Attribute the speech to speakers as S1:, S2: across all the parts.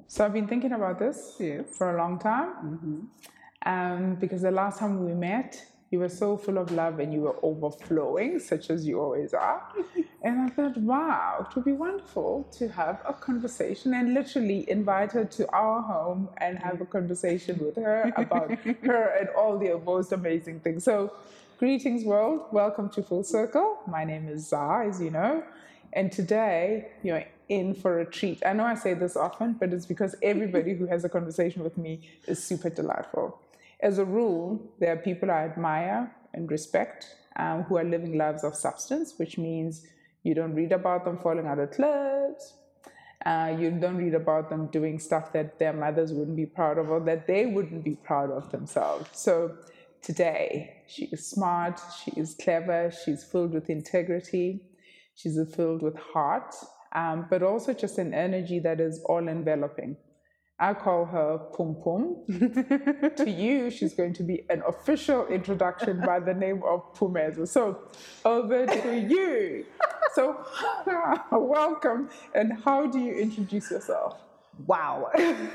S1: So I've been thinking about this for a long time. Because the last time we met, you were so full of love and you were overflowing, such as you always are. And I thought, wow, it would be wonderful to have a conversation and literally invite her to our home and have a conversation with her about her and all the most amazing things. So, greetings, world. Welcome to Full Circle. My name is Zah, as you know. And today, you're in for a treat. I know I say this often, but it's because everybody who has a conversation with me is super delightful. As a rule, there are people I admire and respect who are living lives of substance, which means you don't read about them falling out of cliffs. You don't read about them doing stuff that their mothers wouldn't be proud of or that they wouldn't be proud of themselves. So today, she is smart, she is clever, she's filled with integrity, she's filled with heart, but also just an energy that is all-enveloping. I call her Pum Pum. To you, she's going to be an official introduction by the name of Phumeza. So, over to you. So, welcome. And how do you introduce yourself?
S2: Wow.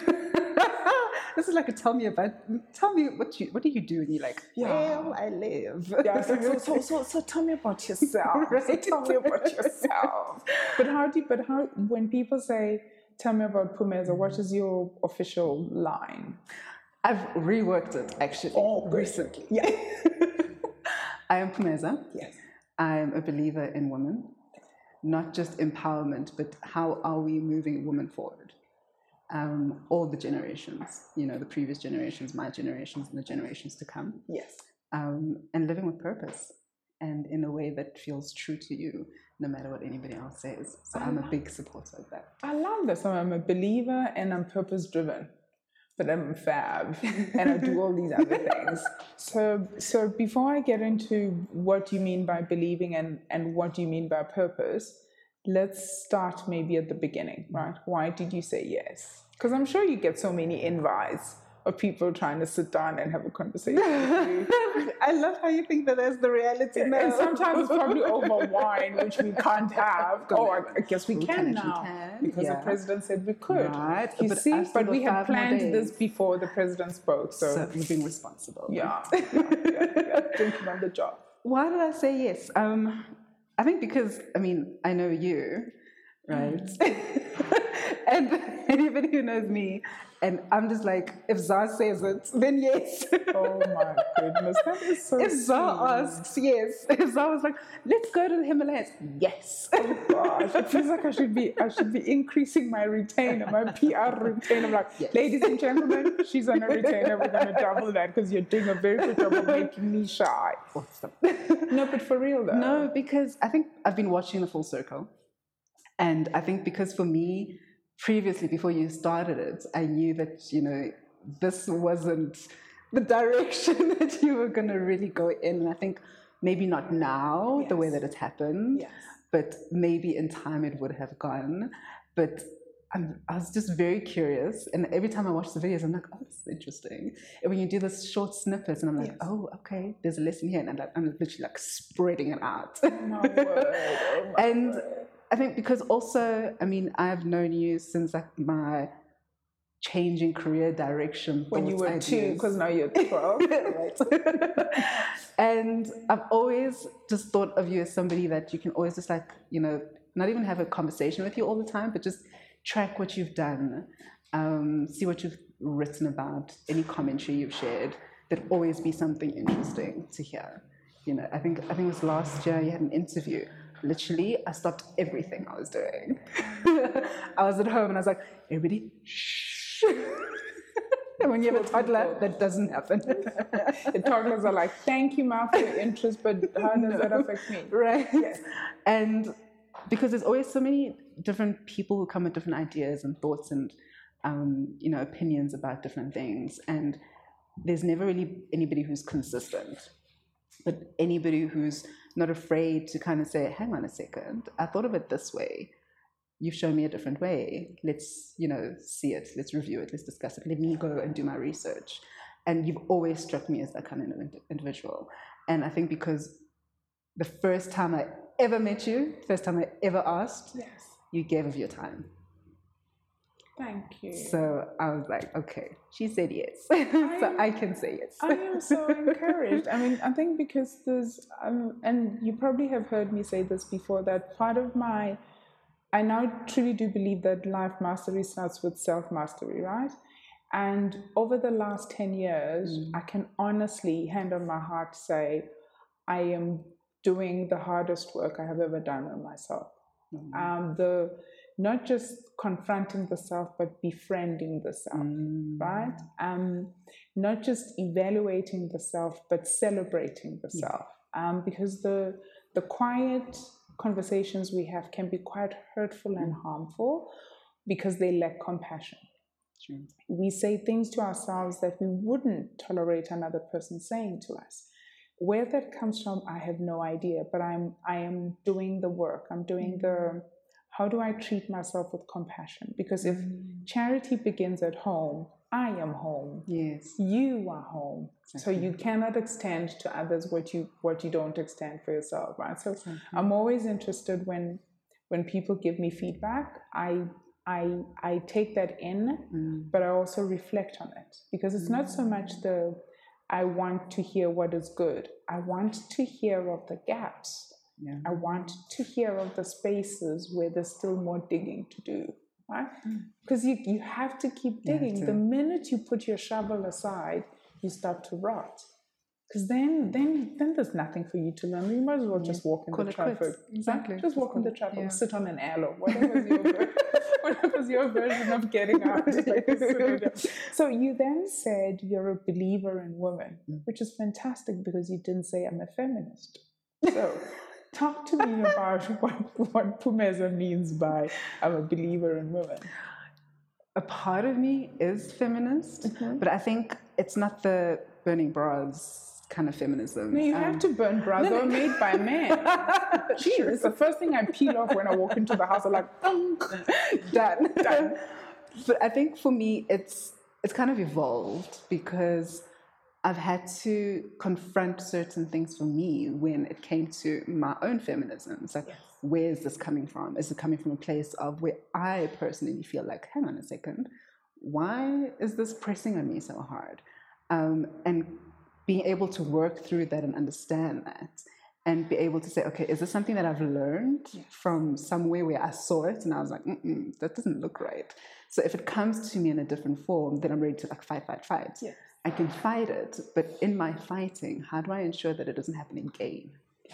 S2: This is like a tell me what do you do? And you're like, well, I live.
S1: Yeah, so tell me about yourself.
S2: Right?
S1: So tell me about yourself. But when people say, tell me about Phumeza, what is your official line?
S2: I've reworked it actually recently.
S1: Yeah.
S2: I am Phumeza.
S1: Yes.
S2: I'm a believer in women, not just empowerment, but how are we moving women forward? All the generations, the previous generations, my generations, and the generations to come.
S1: Yes.
S2: And living with purpose and in a way that feels true to you, no matter what anybody else says. So I'm a big supporter of that.
S1: I love this. I'm a believer and I'm purpose-driven, but I'm fab and I do all these other things. So before I get into what you mean by believing and what you mean by purpose, let's start maybe at the beginning, right? Why did you say yes? Because I'm sure you get so many invites of people trying to sit down and have a conversation with you.
S2: I love how you think that that's the reality now.
S1: And sometimes it's probably over wine, which we can't have. I guess we can now. Because the president said we could.
S2: Right.
S1: You see, but we had planned this before the president spoke. So
S2: we're being responsible.
S1: Yeah. Thinking on the job.
S2: Why did I say yes? I think because, I know you, right? And anybody who knows me, and I'm just like, if Zah says it, then yes.
S1: Oh my goodness, that is so
S2: If Zah asks, yes. If Zah was like, let's go to the Himalayas, yes.
S1: Oh gosh, it feels like I should be increasing my retainer, my PR retainer. I'm like, yes. Ladies and gentlemen, she's on a retainer. We're going to double that because you're doing a very good job of making me shy.
S2: Awesome.
S1: No, but for real though.
S2: No, because I think I've been watching The Full Circle. And I think because for me, previously, before you started it, I knew that, this wasn't the direction that you were going to really go in. And I think maybe not now, the way that it's happened, but maybe in time it would have gone. But I was just very curious. And every time I watch the videos, I'm like, oh, this is interesting. And when you do this short snippets, and I'm like, oh, okay, there's a lesson here. And I'm literally like spreading it out.
S1: My word.
S2: And I think because also, I've known you since like my changing career direction.
S1: When you were 2, because now you're 12.
S2: Right. And I've always just thought of you as somebody that you can always just like, not even have a conversation with you all the time, but just track what you've done, see what you've written about, any commentary you've shared. There'd always be something interesting to hear. I think it was last year you had an interview. Literally, I stopped everything I was doing. I was at home and I was like, everybody, shh. And when you have a toddler, that doesn't happen.
S1: The toddlers are like, thank you, Ma, for your interest, but how does that affect me?
S2: Right. Yes. And because there's always so many different people who come with different ideas and thoughts and, opinions about different things. And there's never really anybody who's consistent. But anybody who's not afraid to kind of say, hang on a second, I thought of it this way. You've shown me a different way. Let's, see it. Let's review it. Let's discuss it. Let me go and do my research. And you've always struck me as that kind of individual. And I think because the first time I ever met you, first time I ever asked, you gave of your time.
S1: Thank you.
S2: So I was like, okay, she said yes. So I can say yes.
S1: I am so encouraged. I mean, I think because there's, and you probably have heard me say this before, that part of I now truly do believe that life mastery starts with self mastery, right? And over the last 10 years, I can honestly, hand on my heart, say I am doing the hardest work I have ever done on myself. The not just confronting the self, but befriending the self, right? Not just evaluating the self, but celebrating the self. Because the quiet conversations we have can be quite hurtful and harmful because they lack compassion.
S2: True.
S1: We say things to ourselves that we wouldn't tolerate another person saying to us. Where that comes from, I have no idea, but I am doing the work. I'm doing the, how do I treat myself with compassion? Because if charity begins at home, I am home.
S2: Yes.
S1: You are home.
S2: Exactly.
S1: So you cannot extend to others what you don't extend for yourself, right? So I'm always interested when people give me feedback. I take that in, but I also reflect on it, because it's not so much I want to hear what is good. I want to hear of the gaps.
S2: Yeah.
S1: I want to hear of the spaces where there's still more digging to do, right? Because you have to keep digging. The minute you put your shovel aside, you start to rot. Because then there's nothing for you to learn. You might as well just walk in the traffic.
S2: Exactly.
S1: Just walk in the traffic, sit on an aloe, whatever's your version of getting out. So you then said you're a believer in women, which is fantastic because you didn't say I'm a feminist. So talk to me about what Phumeza means by I'm a believer in women.
S2: A part of me is feminist, but I think it's not the burning bras kind of feminism.
S1: No, you have to burn bras. They were made by men. Jeez, it's the first thing I peel off when I walk into the house. I'm like,
S2: done. But I think for me, it's kind of evolved because I've had to confront certain things for me when it came to my own feminism. It's like, where is this coming from? Is it coming from a place of where I personally feel like, hang on a second, why is this pressing on me so hard? And being able to work through that and understand that and be able to say, okay, is this something that I've learned from somewhere where I saw it and I was like, that doesn't look right. So if it comes to me in a different form, then I'm ready to like fight.
S1: Yes.
S2: I can fight it, but in my fighting, how do I ensure that it doesn't happen again?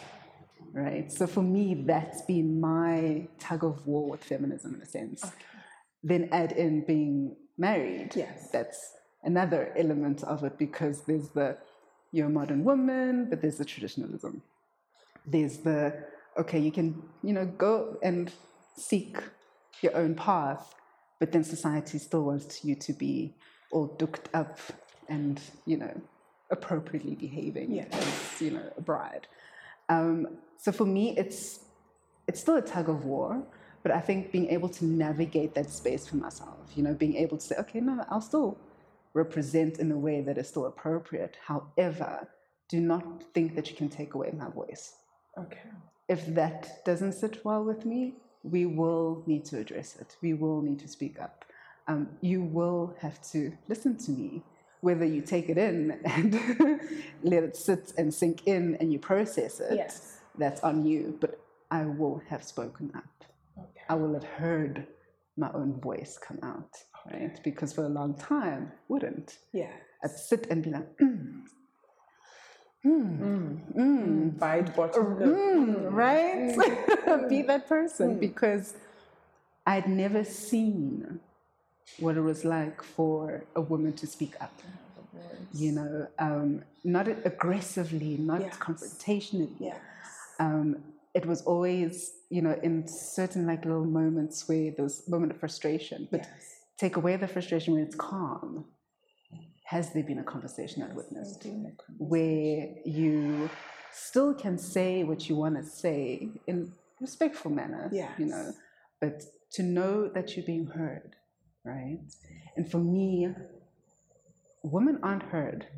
S2: Right? So for me, that's been my tug of war with feminism in a sense. Okay. Then add in being married.
S1: Yes.
S2: That's another element of it because there's you're a modern woman, but there's the traditionalism. There's okay, you can, go and seek your own path, but then society still wants you to be all dooked up and, appropriately behaving as, a bride. So for me, it's still a tug of war, but I think being able to navigate that space for myself, being able to say, okay, no, I'll still represent in a way that is still appropriate. However, do not think that you can take away my voice.
S1: Okay.
S2: If that doesn't sit well with me, we will need to address it. We will need to speak up. You will have to listen to me, whether you take it in and let it sit and sink in and you process it.
S1: Yes.
S2: That's on you. But I will have spoken up.
S1: Okay.
S2: I will have heard my own voice come out. Right? Because for a long time, wouldn't.
S1: Yeah.
S2: I'd sit and be like,
S1: bite bottom lip.
S2: right? Be that person because I'd never seen what it was like for a woman to speak up. Not aggressively, not confrontationally.
S1: Yes.
S2: It was always, in certain like little moments where there's a moment of frustration, but take away the frustration when it's calm. Has there been a conversation I've witnessed where you still can say what you want to say in a respectful manner, but to know that you're being heard, right? And for me, women aren't heard.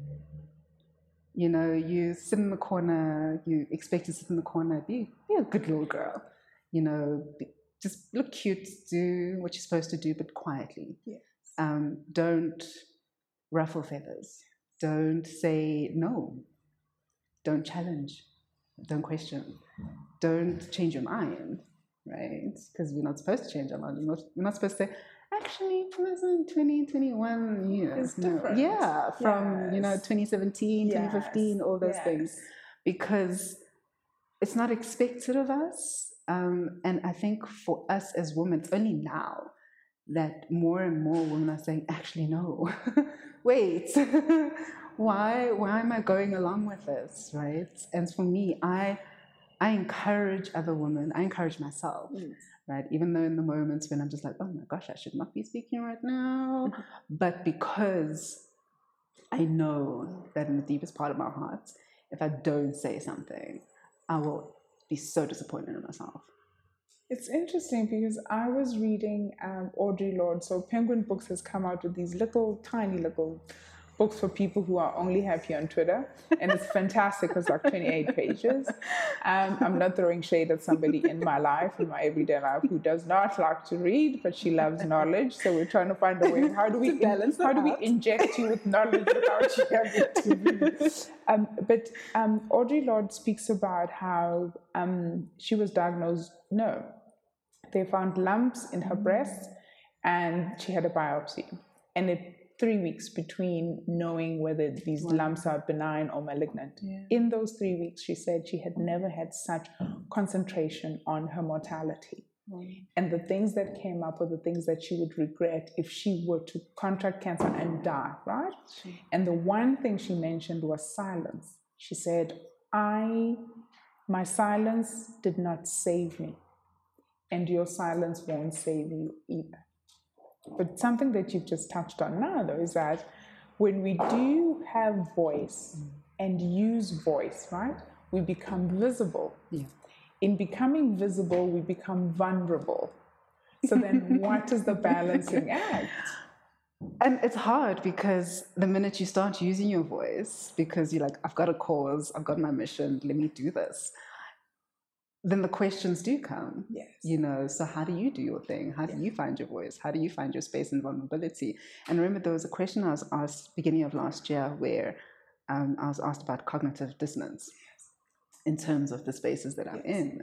S2: You sit in the corner, you expect to sit in the corner, be a good little girl, just look cute, do what you're supposed to do, but quietly.
S1: Yes.
S2: Don't ruffle feathers. Don't say no. Don't challenge. Don't question. Don't change your mind, right? Because we're not supposed to change our mind. We're not supposed to say, actually, present 2021,
S1: It's different.
S2: Yeah, from, 2017,
S1: Yes.
S2: 2015, all those things. Because it's not expected of us. And I think for us as women, it's only now that more and more women are saying, actually, no, wait, why am I going along with this, right? And for me, I encourage other women, I encourage myself, right? Even though in the moments when I'm just like, oh my gosh, I should not be speaking right now, but because I know that in the deepest part of my heart, if I don't say something, I will be so disappointed in myself.
S1: It's interesting because I was reading Audre Lorde. So Penguin Books has come out with these tiny little books for people who are only happy on Twitter. And it's fantastic. It's like 28 pages. I'm not throwing shade at somebody in my life, in my everyday life, who does not like to read, but she loves knowledge. So we're trying to find a way. How do we inject you with knowledge without you having to read? But Audre Lorde speaks about how she was diagnosed, they found lumps in her breast and she had a biopsy. And it 3 weeks between knowing whether these lumps are benign or malignant. Yeah. In those 3 weeks, she said she had never had such concentration on her mortality. And the things that came up were the things that she would regret if she were to contract cancer and die, right? And the one thing she mentioned was silence. She said, my silence did not save me. And your silence won't save you either. But something that you've just touched on now, though, is that when we do have voice and use voice, right, we become visible. Yeah. In becoming visible, we become vulnerable. So then what is the balancing act?
S2: And it's hard because the minute you start using your voice, because you're like, I've got a cause, I've got my mission, let me do this, then the questions do come.
S1: Yes.
S2: So how do you do your thing? How do you find your voice? How do you find your space and vulnerability? And remember, there was a question I was asked beginning of last year where I was asked about cognitive dissonance in terms of the spaces that I'm in.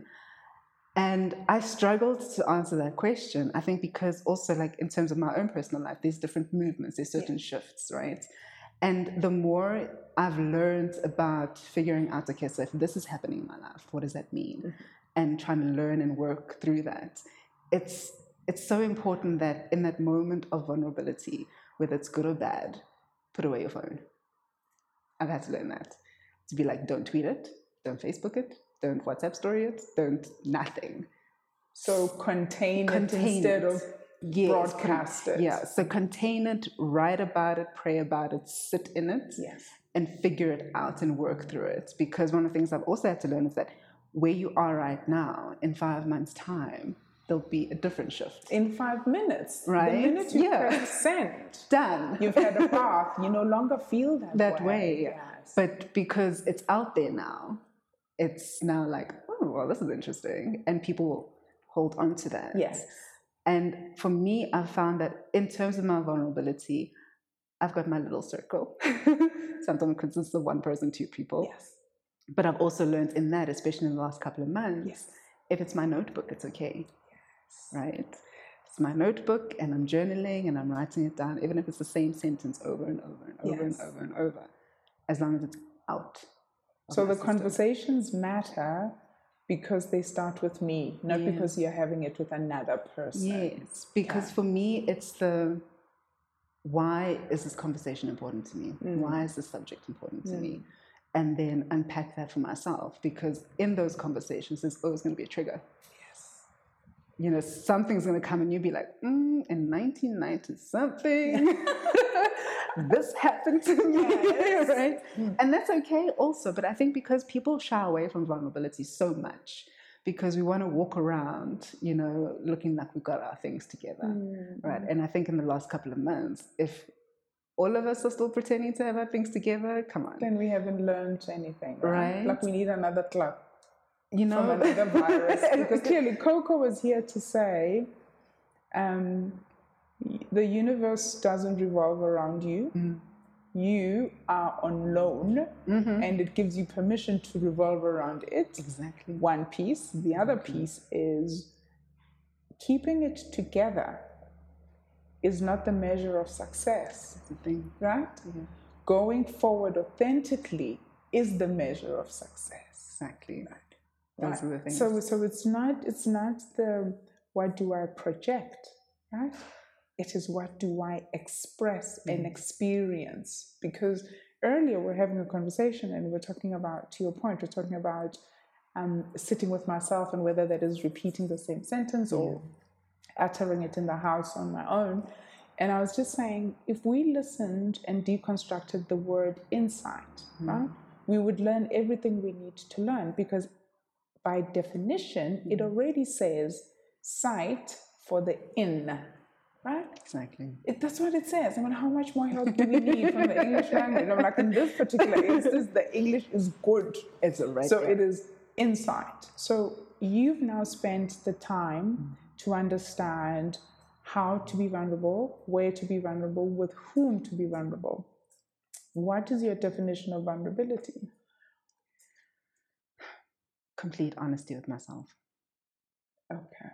S2: And I struggled to answer that question, I think because also like in terms of my own personal life, there's different movements, there's certain shifts, right? And the more I've learned about figuring out, okay, so if this is happening in my life, what does that mean? And trying to learn and work through that. It's so important that in that moment of vulnerability, whether it's good or bad, put away your phone. I've had to learn that. To be like, don't tweet it, don't Facebook it, don't WhatsApp story it, don't nothing.
S1: So contain it instead of broadcast it.
S2: Yeah, so contain it, write about it, pray about it, sit in it, and figure it out and work through it. Because one of the things I've also had to learn is that where you are right now, in 5 months' time, there'll be a different shift.
S1: In 5 minutes.
S2: Right?
S1: The minute you press send.
S2: Done.
S1: You've had a bath. You no longer feel that way.
S2: Yes. But because it's out there now, it's now like, oh, well, this is interesting. And people will hold on to that.
S1: Yes.
S2: And for me, I've found that in terms of my vulnerability, I've got my little circle. Sometimes it consists of 1 person, 2 people.
S1: Yes.
S2: But I've also learned in that, especially in the last couple of months, if it's my notebook, it's okay. Right? It's my notebook and I'm journaling and I'm writing it down, even if it's the same sentence over and over and over and over and over, as long as it's out.
S1: So the conversations matter because they start with me, not because you're having it with another person.
S2: Yes, because for me, it's the, why is this conversation important to me? Why is this subject important to me? And then unpack that for myself, because in those conversations, there's always going to be a trigger. Something's going to come and you'll be like, in 1990 something, this happened to me, right? And that's okay also. But I think because people shy away from vulnerability so much, because we want to walk around, looking like we've got our things together, right? And I think in the last couple of months, if all of us are still pretending to have our things together, come on.
S1: Then we haven't learned anything, right? Like we need another club.
S2: You know,
S1: from another virus. Because clearly Coco was here to say the universe doesn't revolve around you. You are on loan, and it gives you permission to revolve around it.
S2: Exactly.
S1: One piece. The other piece is keeping it together is not the measure of success.
S2: That's the thing.
S1: Right? Going forward authentically is the measure of success.
S2: Exactly. Those are the things.
S1: So it's not the what do I project, right? It is what do I express and experience. Because earlier we're having a conversation and we're talking about, to your point, we're talking about sitting with myself and whether that is repeating the same sentence or uttering it in the house on my own. And I was just saying, if we listened and deconstructed the word insight, right, we would learn everything we need to learn, because by definition, it already says sight for the in, right?
S2: Exactly.
S1: That's what it says. I mean, how much more help do we need from the English language? I'm like, in this particular instance, the English is good.
S2: It's alright.
S1: So it is insight. So you've now spent the time to understand how to be vulnerable, where to be vulnerable, with whom to be vulnerable. What is your definition of vulnerability?
S2: Complete honesty with myself.
S1: Okay.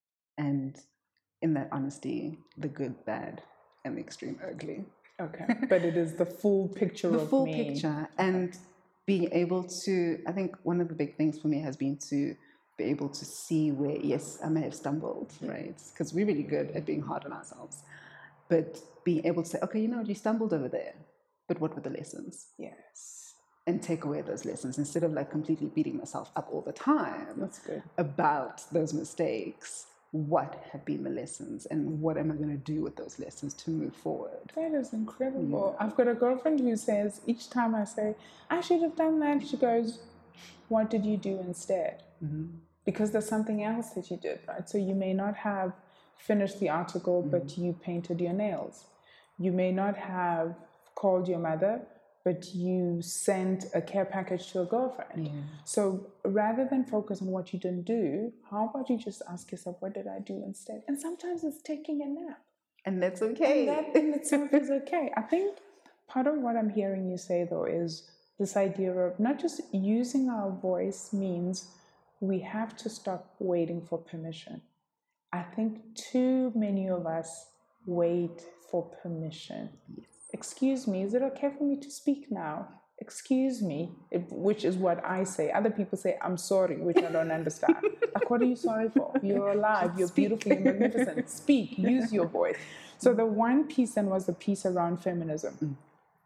S2: And in that honesty, the good, bad, and the extreme ugly.
S1: Okay. But it is the full picture of me.
S2: The full picture. And being able to, I think one of the big things for me has been to be able to see where, yes, I may have stumbled, right? Because we're really good at being hard on ourselves. But being able to say, okay, you know what, you stumbled over there, but what were the lessons?
S1: Yes.
S2: And take away those lessons instead of like completely beating myself up all the time.
S1: That's good.
S2: About those mistakes. What have been the lessons and what am I going to do with those lessons to move forward?
S1: That is incredible. I've got a girlfriend who says, each time I say, I should have done that, she goes, what did you do instead? Because there's something else that you did, right? So you may not have finished the article, but you painted your nails. You may not have called your mother, but you sent a care package to a girlfriend. So rather than focus on what you didn't do, how about you just ask yourself, what did I do instead? And sometimes it's taking a nap.
S2: And that's okay.
S1: And that in itself is okay. I think part of what I'm hearing you say, though, is this idea of not just using our voice means we have to stop waiting for permission. I think too many of us wait for permission. Excuse me, is it okay for me to speak now? Excuse me, which is what I say. Other people say, I'm sorry, which I don't understand. Like, what are you sorry for? You're alive, you're beautiful, you're magnificent. Speak, use your voice. So the one piece then was the piece around feminism.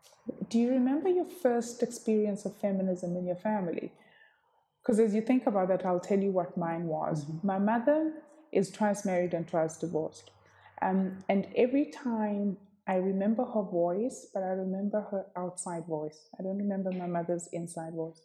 S1: Do you remember your first experience of feminism in your family? Because as you think about that, I'll tell you what mine was. My mother is twice married and twice divorced. And every time I remember her voice, but I remember her outside voice. I don't remember my mother's inside voice.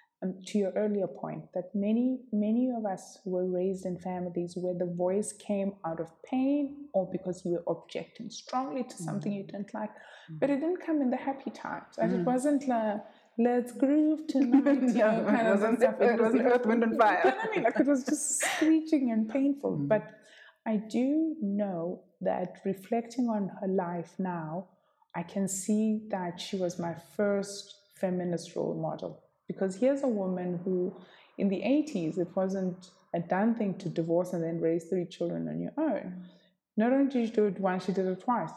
S1: To your earlier point, that many of us were raised in families where the voice came out of pain or because you were objecting strongly to something you didn't like, but it didn't come in the happy times. And it wasn't like, let's groove tonight, you know, kind of stuff.
S2: It wasn't Earth, Wind and Fire.
S1: You know what I mean? Like, it was just screeching and painful. But I do know that reflecting on her life now, I can see that she was my first feminist role model. Because here's a woman who, in the 80s, it wasn't a done thing to divorce and then raise 3 children on your own. Not only did she do it once, she did it twice.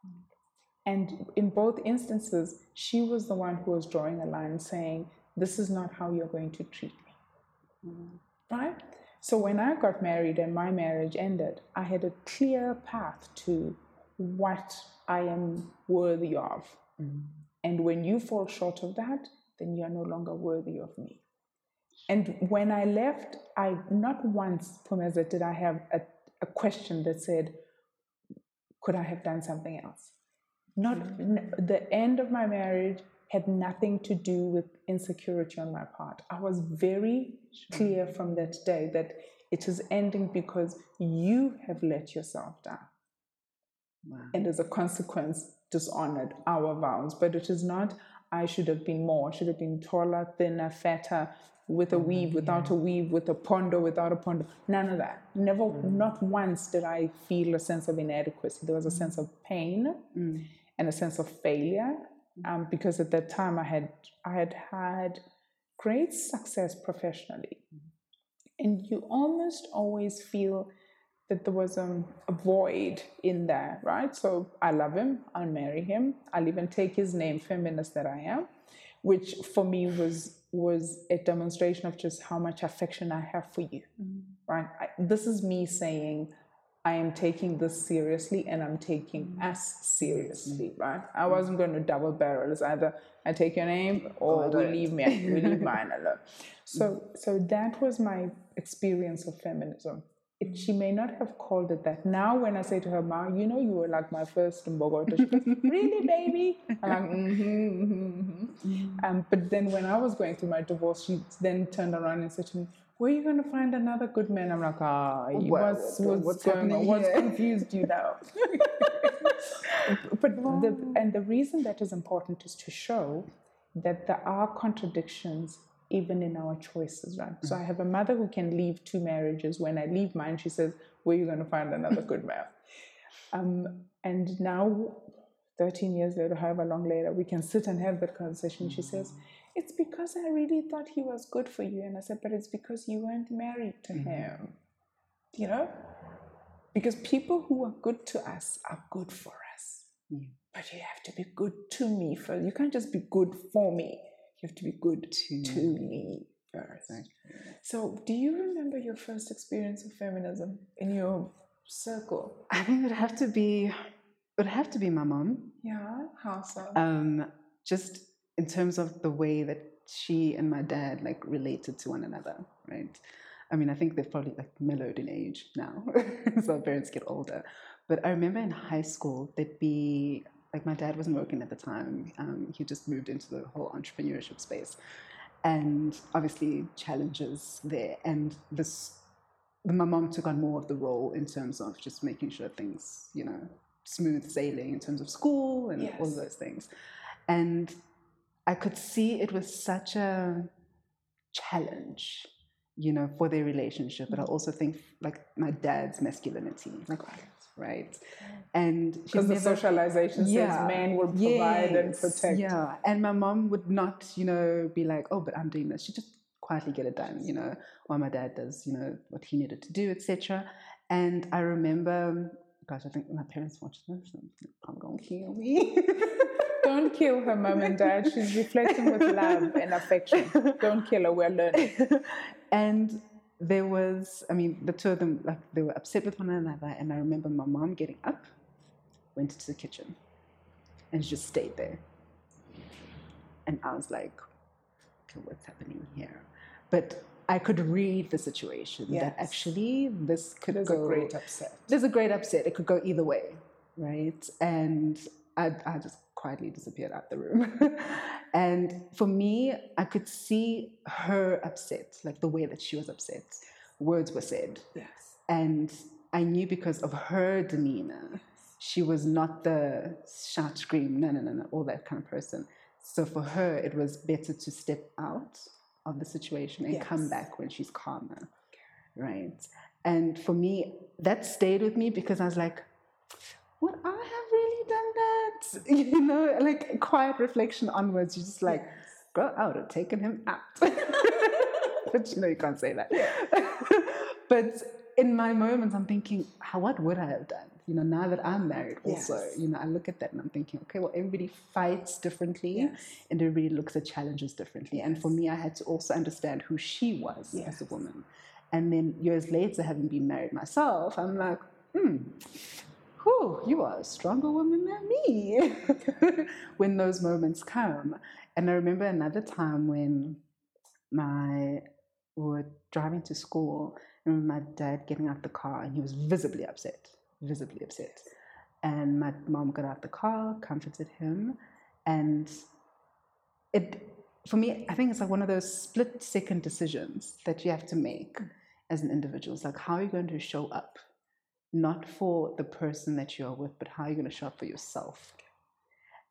S1: And in both instances, she was the one who was drawing a line saying, this is not how you're going to treat me. Right? So when I got married and my marriage ended, I had a clear path to what I am worthy of. And when you fall short of that, then you are no longer worthy of me. And when I left, I not once, Phumeza, did I have a question that said, could I have done something else? The end of my marriage had nothing to do with insecurity on my part. I was very clear from that day that it is ending because you have let yourself down. And as a consequence, dishonored our vows. But it is not, I should have been more. I should have been taller, thinner, fatter, with a weave, without a weave, with a pondo, without a pondo. None of that. Never, not once did I feel a sense of inadequacy. There was a sense of pain and a sense of failure, because at that time I had great success professionally, and you almost always feel that there was a void in there, right? So I love him, I'll marry him, I'll even take his name, feminist that I am, which for me was a demonstration of just how much affection I have for you, right? This is me saying, I am taking this seriously and I'm taking us seriously, right? I wasn't going to double barrel. It's either I take your name or we leave mine alone. So that was my experience of feminism. She may not have called it that. Now when I say to her, Ma, you know, you were like my first Mbogoto. She goes, really, baby? I'm like, but then when I was going through my divorce, she then turned around and said to me, where are you going to find another good man? I'm like, what's going on? What's confused you now? But the reason that is important is to show that there are contradictions even in our choices, right? So I have a mother who can leave 2 marriages. When I leave mine, she says, where are you going to find another good man? And now, 13 years later, however long later, we can sit and have that conversation. She says, it's because I really thought he was good for you. And I said, but it's because you weren't married to him. You know? Because people who are good to us are good for us. But you have to be good to me first. You can't just be good for me. You have to be good to me first. So, do you remember your first experience of feminism in your circle?
S2: I think it would have to be my mom.
S1: Yeah, how so?
S2: Just in terms of the way that she and my dad like related to one another, right? I mean, I think they've probably like mellowed in age now, so our parents get older. But I remember in high school, there'd be like my dad wasn't working at the time. He just moved into the whole entrepreneurship space, and obviously challenges there. And my mom took on more of the role in terms of just making sure things, you know, smooth sailing in terms of school and all of those things. And I could see it was such a challenge, you know, for their relationship. But I also think like my dad's masculinity, like, right? And
S1: because the socialization says men will provide and protect.
S2: Yeah, and my mom would not, you know, be like, oh, but I'm doing this. She'd just quietly get it done, you know, while my dad does, you know, what he needed to do, etc. And I remember, gosh, I think my parents watched this. I'm going to kill me.
S1: Don't kill her, mom and dad. She's reflecting with love and affection. Don't kill her. We're learning.
S2: And there was, I mean, the two of them, like, they were upset with one another. And I remember my mom getting up, went into the kitchen, and she just stayed there. And I was like, okay, what's happening here? But I could read the situation, that actually this could
S1: There's
S2: go...
S1: a great upset.
S2: There's a great upset. It could go either way, right? And I just quietly disappeared out the room. And for me, I could see her upset, like the way that she was upset. Words were said.
S1: Yes.
S2: And I knew because of her demeanor, she was not the shout, scream, no, all that kind of person. So for her, it was better to step out of the situation and come back when she's calmer, right? And for me, that stayed with me because I was like, would I have really done that? You know, like quiet reflection onwards, you're just like, girl, I would have taken him out. But you know, you can't say that. But in my moments, I'm thinking, what would I have done? You know, now that I'm married also, you know, I look at that and I'm thinking, okay, well, everybody fights differently and everybody looks at challenges differently. And for me, I had to also understand who she was as a woman. And then years later, having been married myself, I'm like, you are a stronger woman than me when those moments come. And I remember another time when we were driving to school, I remember my dad getting out the car and he was visibly upset. And my mom got out the car, comforted him. And for me, I think it's like one of those split-second decisions that you have to make as an individual. It's like, how are you going to show up? Not for the person that you're with, but how are you going to show up for yourself?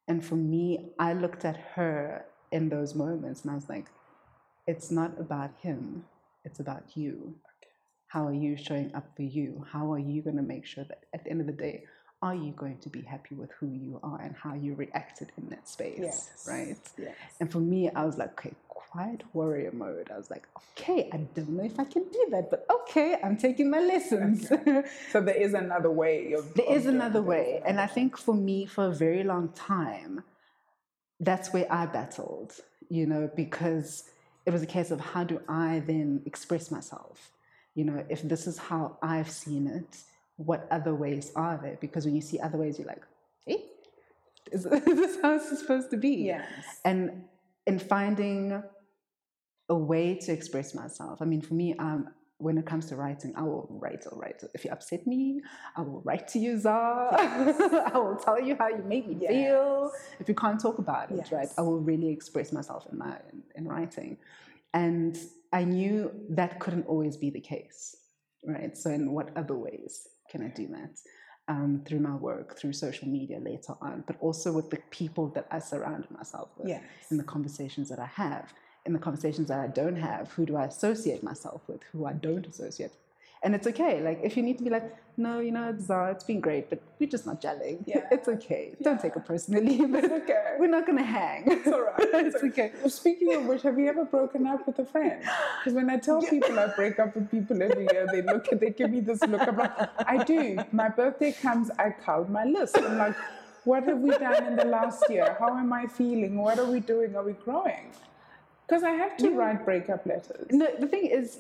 S2: And for me, I looked at her in those moments and I was like, it's not about him, it's about you. How are you showing up for you? How are you going to make sure that at the end of the day, are you going to be happy with who you are and how you reacted in that space, right?
S1: Yes.
S2: And for me, I was like, okay, quiet warrior mode. I was like, okay, I don't know if I can do that, but okay, I'm taking my lessons.
S1: Okay. So there is another way.
S2: There is another way. And I think for me, for a very long time, that's where I battled, because it was a case of how do I then express myself? If this is how I've seen it, what other ways are there? Because when you see other ways, you're like, hey, is this how it's supposed to be?
S1: Yes.
S2: And in finding a way to express myself, I mean, for me, when it comes to writing, I will write. If you upset me, I will write to you, Zah. I will tell you how you make me feel. If you can't talk about it, right? I will really express myself in writing. And I knew that couldn't always be the case, right? So in what other ways can I do that? Through my work, through social media later on, but also with the people that I surrounded myself with, in the conversations that I have, in the conversations that I don't have, who do I associate myself with, who I don't associate with. And it's okay. Like, if you need to be like, no, it's been great, but we're just not gelling. Yeah. It's okay. Don't take it personally. But it's okay. We're not going to hang.
S1: It's all right.
S2: It's okay.
S1: Well, speaking of which, have you ever broken up with a friend? Because when I tell people I break up with people every year, they give me this look. I'm like, I do. My birthday comes, I count my list. I'm like, what have we done in the last year? How am I feeling? What are we doing? Are we growing? Because I have to write breakup letters.
S2: No, the thing is,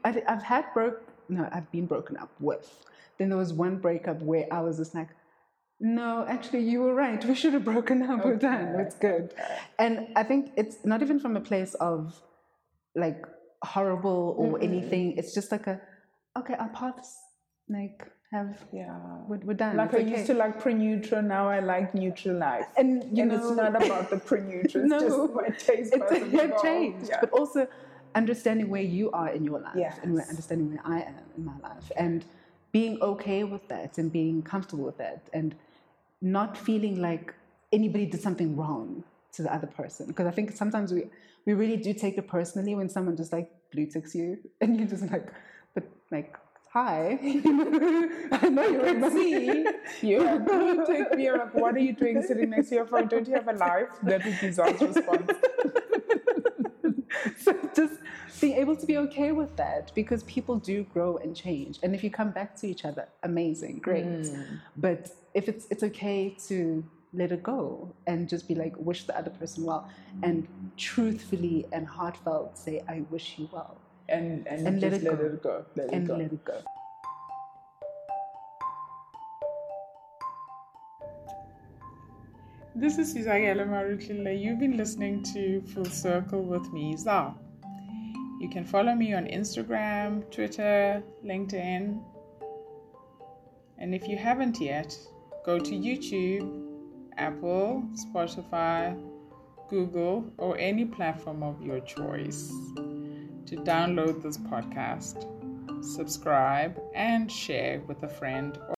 S2: I've been broken up with. Then there was one breakup where I was just like, no, actually, you were right. We should have broken up. We're done. It's good. And I think it's not even from a place of like horrible or anything. It's just like okay, our paths we're done.
S1: Like I used to like pre-neutral, now I like neutral life. And it's not about the pre-neutral, it's just my taste buds have changed.
S2: But also understanding where you are in your life and understanding where I am in my life and being okay with that and being comfortable with that and not feeling like anybody did something wrong to the other person. Because I think sometimes we really do take it personally when someone just like blue ticks you and you're just like, but like, hi, I know you're at sea.
S1: You blue tick me, like, what are you doing sitting next to your phone? Don't you have a life? That would be Zah's response.
S2: So just being able to be okay with that, because people do grow and change. And if you come back to each other, amazing, great. But if it's okay to let it go and just be like, wish the other person well and truthfully and heartfelt say, I wish you well.
S1: And let it go.
S2: Let it go.
S1: This is Sizakele Marutile. You've been listening to Full Circle with me, Zah. You can follow me on Instagram, Twitter, LinkedIn. And if you haven't yet, go to YouTube, Apple, Spotify, Google, or any platform of your choice to download this podcast, subscribe, and share with a friend